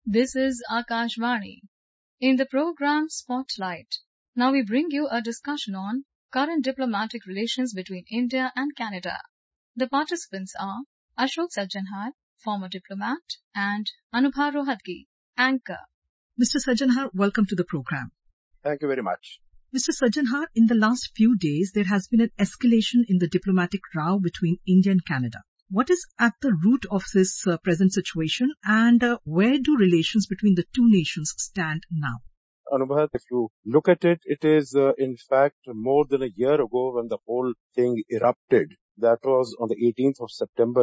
This is Akashvani. In the program Spotlight, now we bring you a discussion on current diplomatic relations between India and Canada. The participants are Ashok Sajjanhar, former diplomat, and Anubha Rohatgi, anchor. Mr. Sajjanhar, welcome to the program. Thank you very much. Mr. Sajjanhar, in the last few days, there has been an escalation in the diplomatic row between India and Canada. What is at the root of this present situation, and where do relations between the two nations stand now? Anubhav, if you look at it, it is in fact more than a year ago when the whole thing erupted. That was on the 18th of September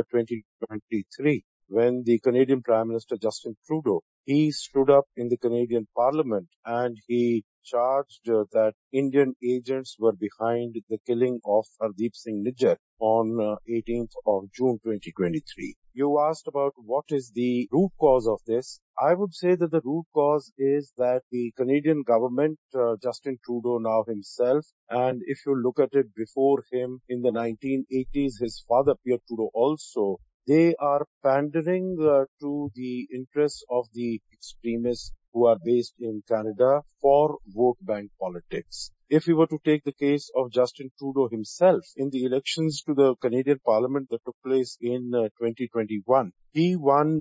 2023, when the Canadian Prime Minister Justin Trudeau, he stood up in the Canadian Parliament and he charged that Indian agents were behind the killing of Hardeep Singh Nijjar on 18th of June 2023. You asked about what is the root cause of this. I would say that the root cause is that the Canadian government, Justin Trudeau now himself, and if you look at it before him in the 1980s, his father Pierre Trudeau also, they are pandering to the interests of the extremists who are based in Canada for vote bank politics. If we were to take the case of Justin Trudeau himself in the elections to the Canadian Parliament that took place in 2021, he won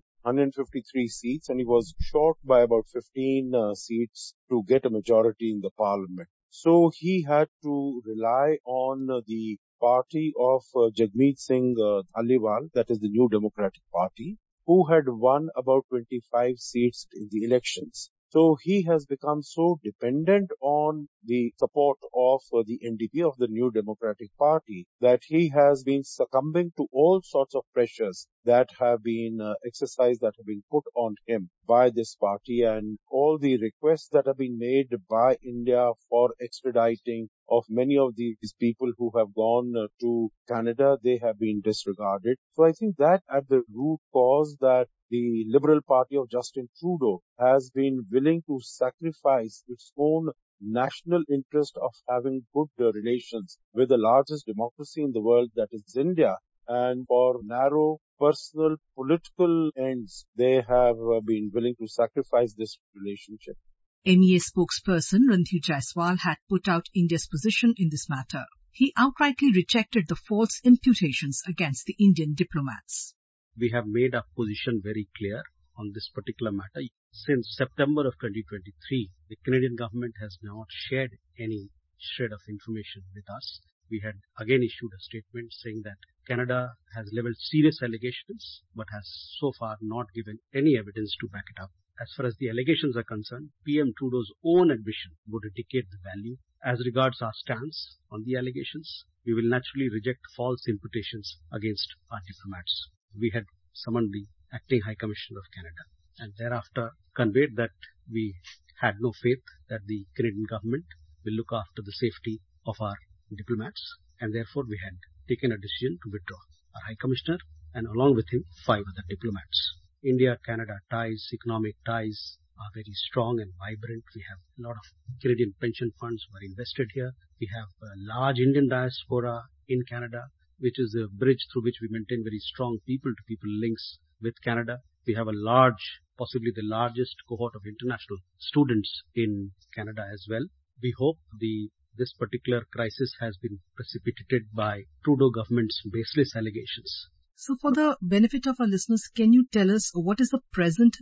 153 seats and he was short by about 15 seats to get a majority in the Parliament. So he had to rely on the party of Jagmeet Singh Dhaliwal, that is the New Democratic Party, who had won about 25 seats in the elections. So he has become so dependent on the support of the NDP, of the New Democratic Party, that he has been succumbing to all sorts of pressures that have been exercised, that have been put on him by this party, and all the requests that have been made by India for extraditing of many of these people who have gone to Canada, they have been disregarded. So I think that at the root cause that the Liberal Party of Justin Trudeau has been willing to sacrifice its own national interest of having good relations with the largest democracy in the world, that is India, and for narrow personal political ends, they have been willing to sacrifice this relationship. MEA spokesperson Randhir Jaiswal had put out India's position in this matter. He outrightly rejected the false imputations against the Indian diplomats. We have made our position very clear on this particular matter. Since September of 2023, the Canadian government has not shared any shred of information with us. We had again issued a statement saying that Canada has leveled serious allegations, but has so far not given any evidence to back it up. As far as the allegations are concerned, PM Trudeau's own admission would indicate the value. As regards our stance on the allegations, we will naturally reject false imputations against our diplomats. We had summoned the Acting High Commissioner of Canada and thereafter conveyed that we had no faith that the Canadian government will look after the safety of our diplomats, and therefore we had taken a decision to withdraw our High Commissioner and along with him 5 other diplomats. India-Canada ties, economic ties are very strong and vibrant. We have a lot of Canadian pension funds who are invested here. We have a large Indian diaspora in Canada, which is a bridge through which we maintain very strong people-to-people links with Canada. We have a large, possibly the largest cohort of international students in Canada as well. We hope this particular crisis has been precipitated by Trudeau government's baseless allegations. So for the benefit of our listeners, can you tell us how are the present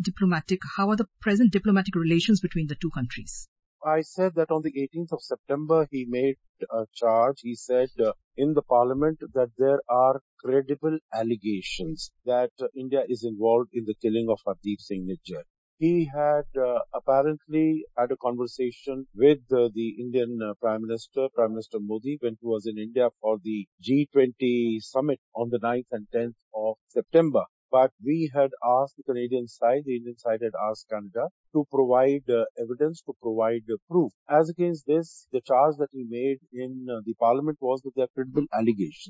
diplomatic relations between the two countries? I said that on the 18th of September, he made a charge. He said in the parliament that there are credible allegations that India is involved in the killing of Hardeep Singh Nijjar. He had apparently had a conversation with the Indian Prime Minister Modi, when he was in India for the G20 summit on the 9th and 10th of September. But we had asked the Canadian side, the Indian side had asked Canada to provide evidence, to provide proof. As against this, the charge that he made in the parliament was that there are credible allegations.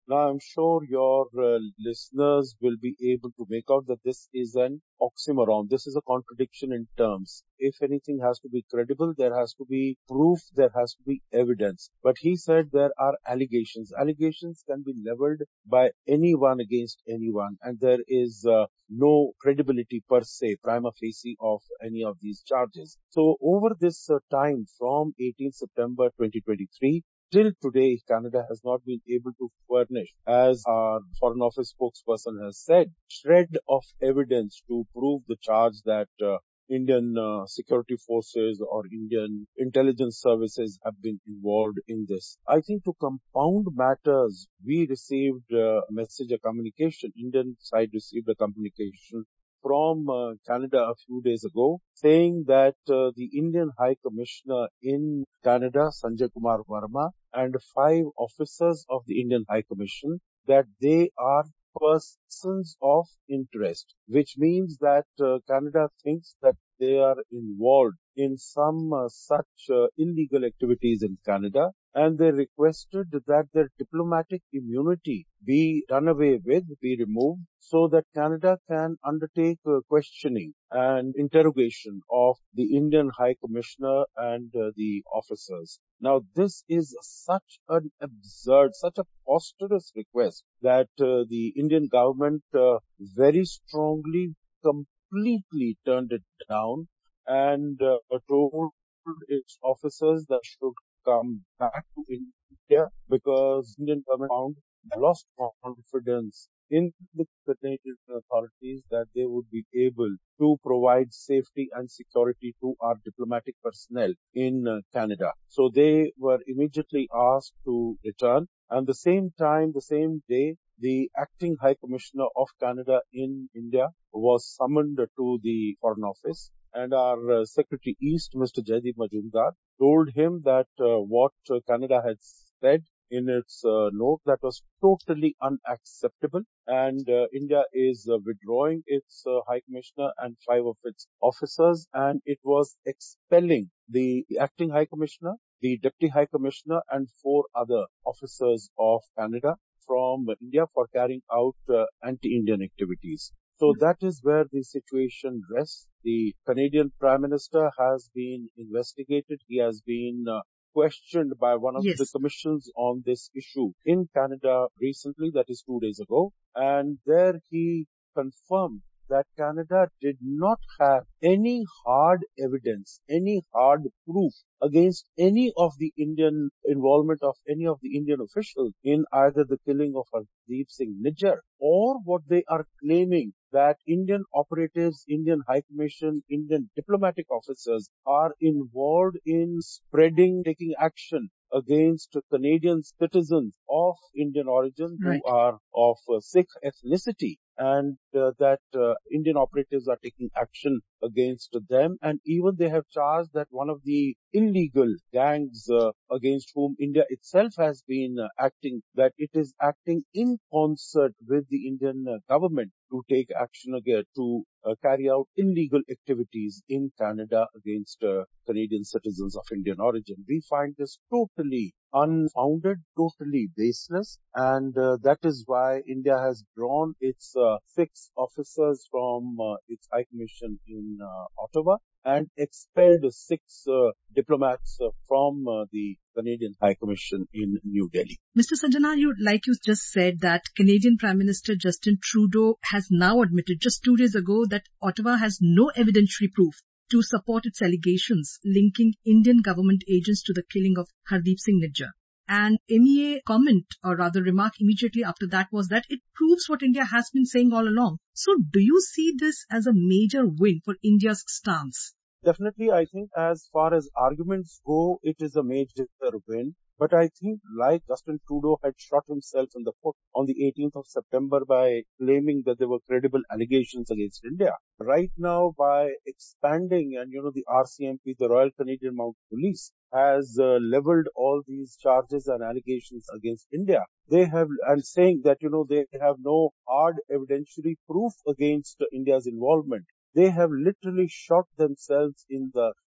Now, I'm sure your listeners will be able to make out that this is an oxymoron. This is a contradiction in terms. If anything has to be credible, there has to be proof, there has to be evidence. But he said there are allegations. Allegations can be leveled by anyone against anyone, and there is no credibility per se, prima facie, of any of these charges. So, over this time from 18 September 2023, till today, Canada has not been able to furnish, as our Foreign Office spokesperson has said, shred of evidence to prove the charge that Indian security forces or Indian intelligence services have been involved in this. I think to compound matters, we received a message, a communication. Indian side received a communication from Canada a few days ago, saying that the Indian High Commissioner in Canada, Sanjay Kumar Verma, and 5 officers of the Indian High Commission, that they are persons of interest, which means that Canada thinks that they are involved in some such illegal activities in Canada, and they requested that their diplomatic immunity be done away with, be removed, so that Canada can undertake questioning and interrogation of the Indian High Commissioner and the officers. Now, this is such an absurd, such a preposterous request that the Indian government very strongly, completely turned it down and told its officers that should come back to India because Indian government found lost confidence in the Canadian authorities that they would be able to provide safety and security to our diplomatic personnel in Canada. So they were immediately asked to return. And the same time, the same day, the acting High Commissioner of Canada in India was summoned to the Foreign Office. And our Secretary East, Mr. Jaideep Majumdar, told him that what Canada had said in its note, that was totally unacceptable, and India is withdrawing its High Commissioner and 5 of its officers, and it was expelling the acting High Commissioner, the Deputy High Commissioner, and 4 other officers of Canada from India for carrying out anti-Indian activities. So that is where the situation rests. The Canadian Prime Minister has been investigated. He has been questioned by one of the commissions on this issue in Canada recently, that is 2 days ago. And there he confirmed that Canada did not have any hard evidence, any hard proof against any of the Indian involvement of any of the Indian officials in either the killing of Hardeep Singh Nijjar or what they are claiming that Indian operatives, Indian High Commission, Indian diplomatic officers are involved in spreading, taking action against Canadian citizens of Indian origin who are of Sikh ethnicity, and that Indian operatives are taking action against them, and even they have charged that one of the illegal gangs against whom India itself has been acting, that it is acting in concert with the Indian government to take action again, to carry out illegal activities in Canada against Canadian citizens of Indian origin. We find this totally unfounded, totally baseless, and that is why India has drawn its 6 officers from its High Commission in Ottawa and expelled 6 diplomats from the Canadian High Commission in New Delhi. Mr. Sajana, like you just said, that Canadian Prime Minister Justin Trudeau has now admitted just 2 days ago that Ottawa has no evidentiary proof to support its allegations linking Indian government agents to the killing of Hardeep Singh Nijjar. And MEA comment, or rather remark immediately after that, was that it proves what India has been saying all along. So do you see this as a major win for India's stance? Definitely, I think as far as arguments go, it is a major win. But I think like Justin Trudeau had shot himself in the foot on the 18th of September by claiming that there were credible allegations against India. Right now, by expanding and, the RCMP, the Royal Canadian Mounted Police, has leveled all these charges and allegations against India. They have, and saying that, they have no hard evidentiary proof against India's involvement. They have literally shot themselves in the head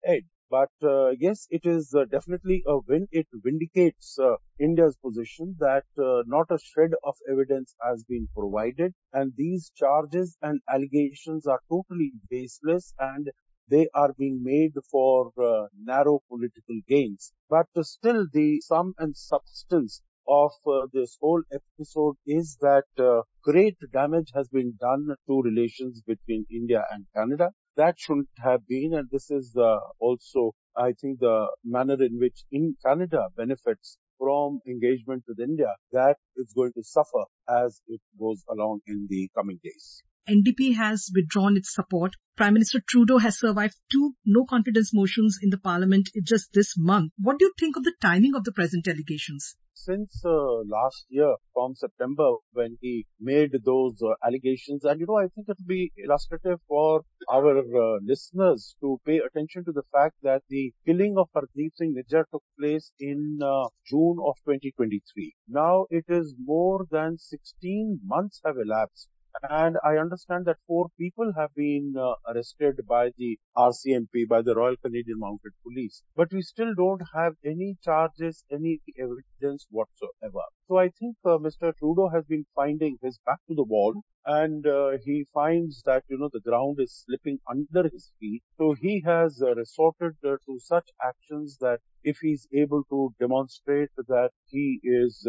But yes, it is definitely a win. It vindicates India's position that not a shred of evidence has been provided, and these charges and allegations are totally baseless, and they are being made for narrow political gains. But still, the sum and substance of this whole episode is that great damage has been done to relations between India and Canada. That shouldn't have been, and this is also, I think, the manner in which in Canada benefits from engagement with India, that is going to suffer as it goes along in the coming days. NDP has withdrawn its support. Prime Minister Trudeau has survived 2 no-confidence motions in the parliament just this month. What do you think of the timing of the present allegations? Since last year, from September, when he made those allegations, and I think it will be illustrative for our listeners to pay attention to the fact that the killing of Hardeep Singh Nijjar took place in June of 2023. Now it is more than 16 months have elapsed. And I understand that 4 people have been arrested by the RCMP, by the Royal Canadian Mounted Police. But we still don't have any charges, any evidence whatsoever. So I think Mr. Trudeau has been finding his back to the wall, and he finds that, the ground is slipping under his feet. So he has resorted to such actions that if he's able to demonstrate that he is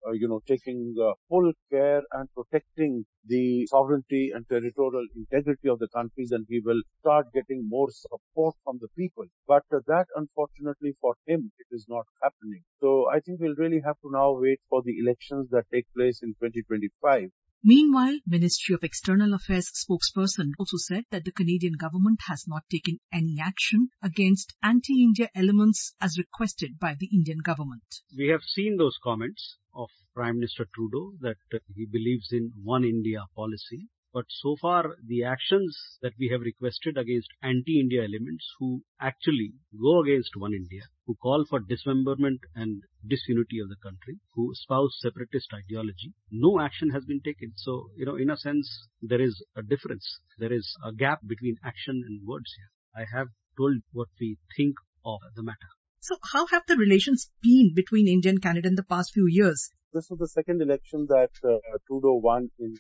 taking full care and protecting the sovereignty and territorial integrity of the countries, and he will start getting more support from the people. But that, unfortunately for him, it is not happening. So I think we'll really have to now wait for the elections that take place in 2025. Meanwhile, Ministry of External Affairs spokesperson also said that the Canadian government has not taken any action against anti-India elements as requested by the Indian government. We have seen those comments of Prime Minister Trudeau that he believes in one India policy. But so far, the actions that we have requested against anti-India elements who actually go against one India, who call for dismemberment and disunity of the country, who espouse separatist ideology, no action has been taken. So, in a sense, there is a difference. There is a gap between action and words here. I have told what we think of the matter. So how have the relations been between India and Canada in the past few years? This was the second election that Trudeau won in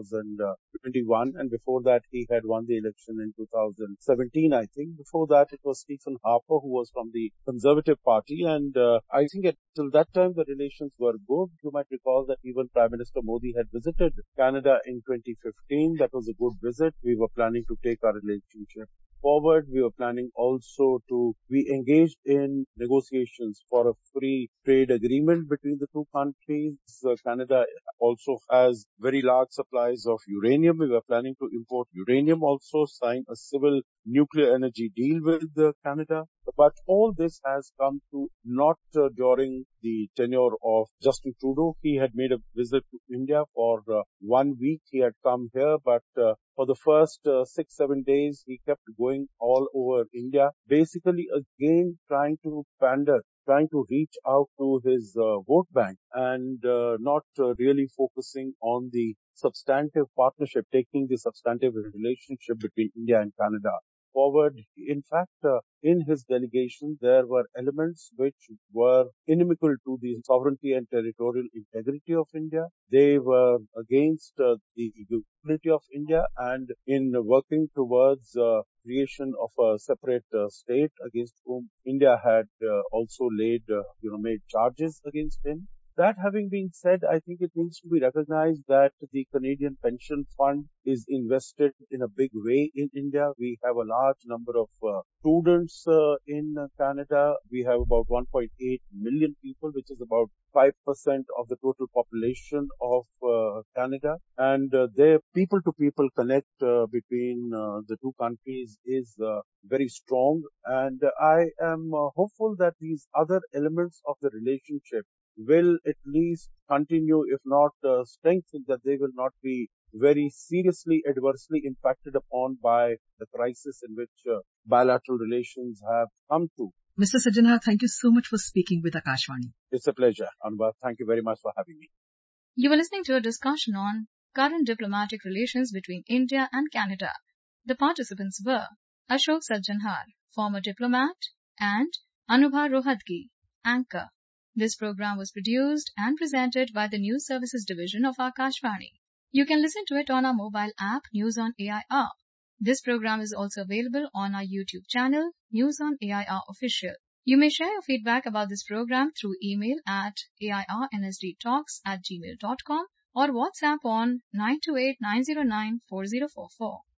2021, and before that he had won the election in 2017, I think. Before that it was Stephen Harper, who was from the Conservative Party, and I think till that time the relations were good. You might recall that even Prime Minister Modi had visited Canada in 2015. That was a good visit. We were planning to take our relationship forward. We were planning also we engaged in negotiations for a free trade agreement between the two countries. Canada also has very large supplies of uranium. We were planning to import uranium, also sign a civil nuclear energy deal with Canada. But all this has come to not during the tenure of Justin Trudeau. He had made a visit to India for 1 week. He had come here, but for the first 6-7 days, he kept going all over India, basically again trying to pander, trying to reach out to his vote bank, and not really focusing on the substantive partnership, taking the substantive relationship between India and Canada forward. In fact, in his delegation, there were elements which were inimical to the sovereignty and territorial integrity of India. They were against the unity of India, and in working towards creation of a separate state against whom India had also made charges against him. That having been said, I think it needs to be recognized that the Canadian Pension Fund is invested in a big way in India. We have a large number of students in Canada. We have about 1.8 million people, which is about 5% of the total population of Canada. And their people-to-people connect between the two countries is very strong. And I am hopeful that these other elements of the relationship will at least continue, if not strengthen, that they will not be very seriously adversely impacted upon by the crisis in which bilateral relations have come to. Mr. Sajjanhar, thank you so much for speaking with Akashvani. It's a pleasure, Anubhav. Thank you very much for having me. You were listening to a discussion on current diplomatic relations between India and Canada. The participants were Ashok Sajjanhar, former diplomat, and Anubha Rohadgi, anchor. This program was produced and presented by the News Services Division of Akashvani. You can listen to it on our mobile app News on AIR. This program is also available on our YouTube channel News on AIR Official. You may share your feedback about this program through email at airnsdtalks@gmail.com or WhatsApp on 928-909-4044.